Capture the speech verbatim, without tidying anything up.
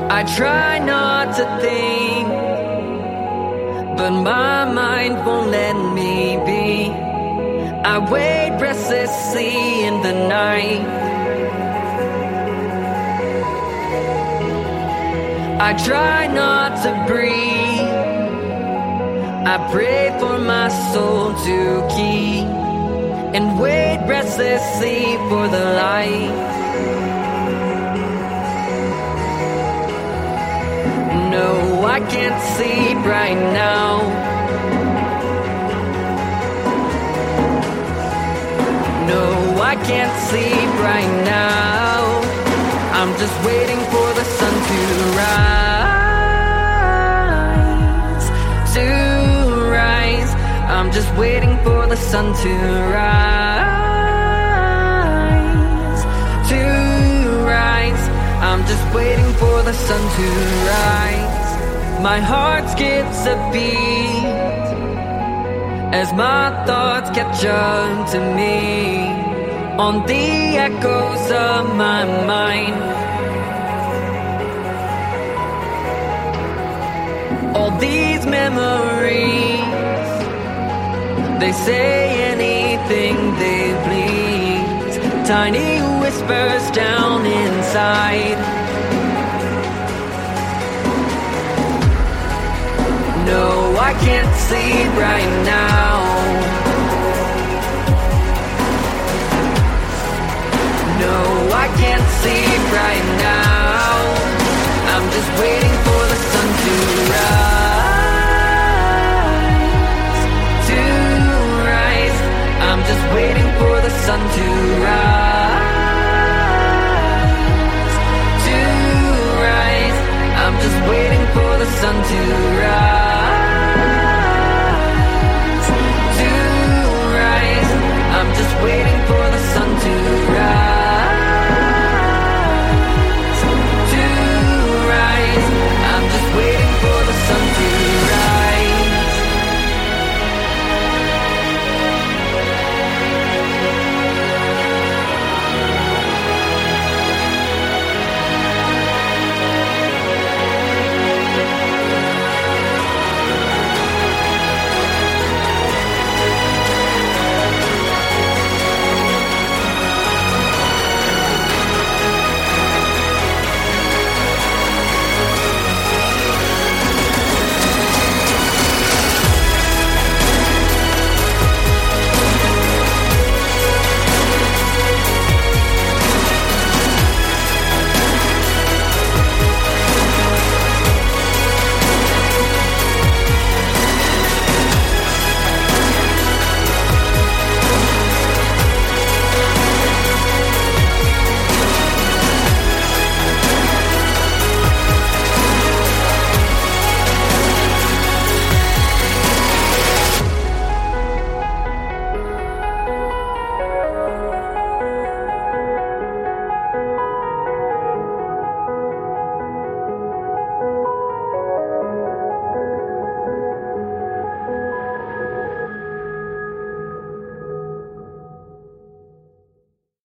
I try not to think, but my mind won't let me be. I wait restlessly in the night. I try not to breathe. I pray for my soul to keep and wait restlessly for the light. No, I can't sleep right now. No, I can't sleep right now. I'm just waiting for the sun to rise, to rise. I'm just waiting for the sun to rise, to rise. I'm just waiting for the sun to rise. My heart skips a beat as my thoughts catch up to me on the echoes of my mind. All these memories, they say anything they please. Tiny whispers down inside. No, I can't sleep right now. No, I can't sleep right now. I'm just waiting for the sun to rise, to rise. I'm just waiting for the sun to rise.